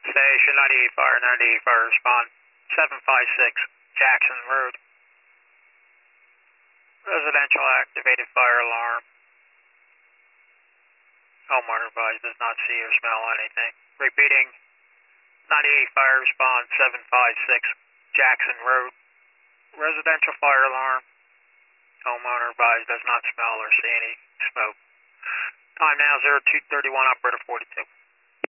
Station 98 Fire, 98 Fire respond. 756 Jackson Road. Residential activated fire alarm. Homeowner advised does not see or smell anything. Repeating, 98 Fire respond, 756 Jackson Road. Residential fire alarm. Homeowner advised does not smell or see any smoke. Time now 0231, operator 42.